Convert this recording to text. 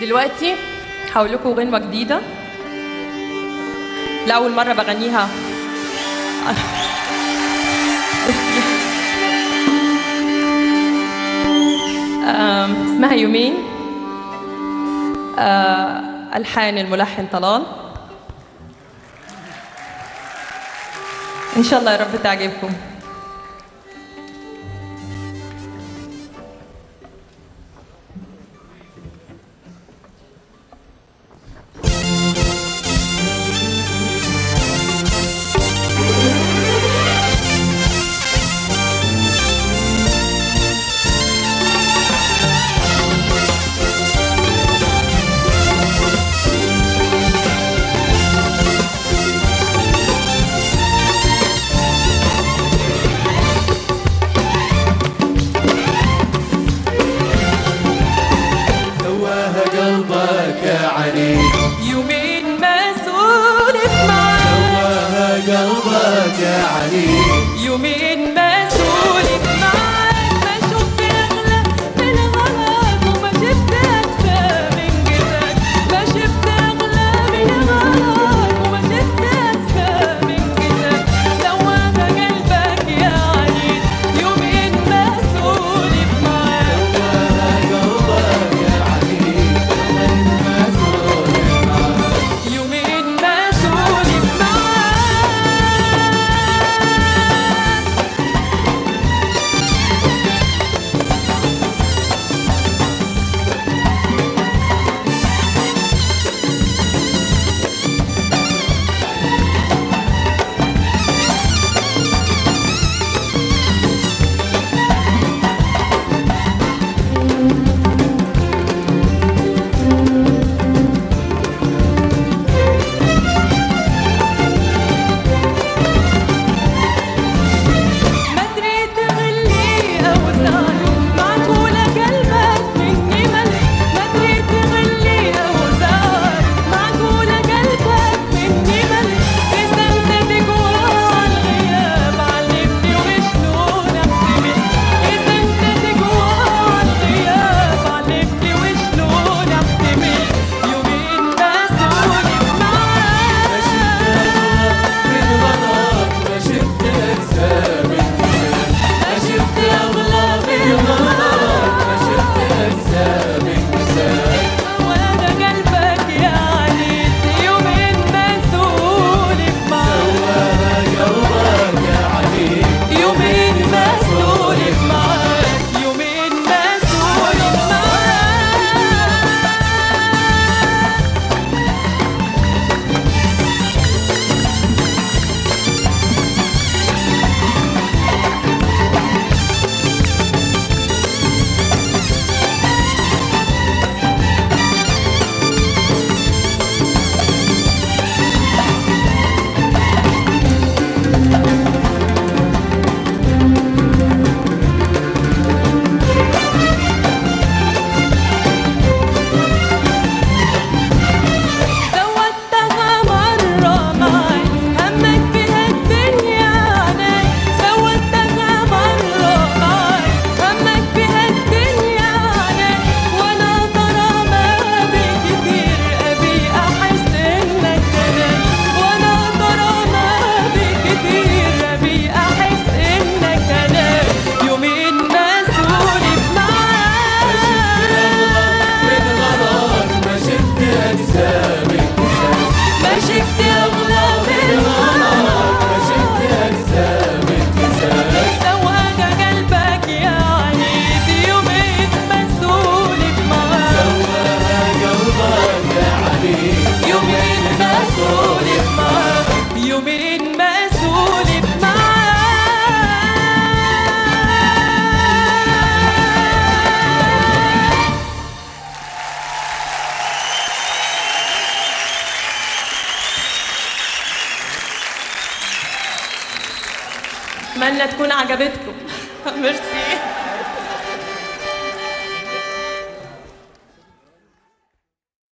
دلوقتي هقول لكم غنوة جديدة لأول مرة بغنيها. اسمها يومين، ألحان الملحن طلال. إن شاء الله يا رب تعجبكم. يومين ما سولف معاك، قلبك يا علي يومين ما سولف معاك، ما شفت اغلى من غلاك وما شفت اكفى من جدك، ما شفت اغلى من غلاك وما شفت اكفى من جدك. سواها قلبك يا علي يومين ما سولف معاك، سواها قلبك يا علي يومين ما سولف معاك. أتمنى تكون عجبتكم. ميرسي.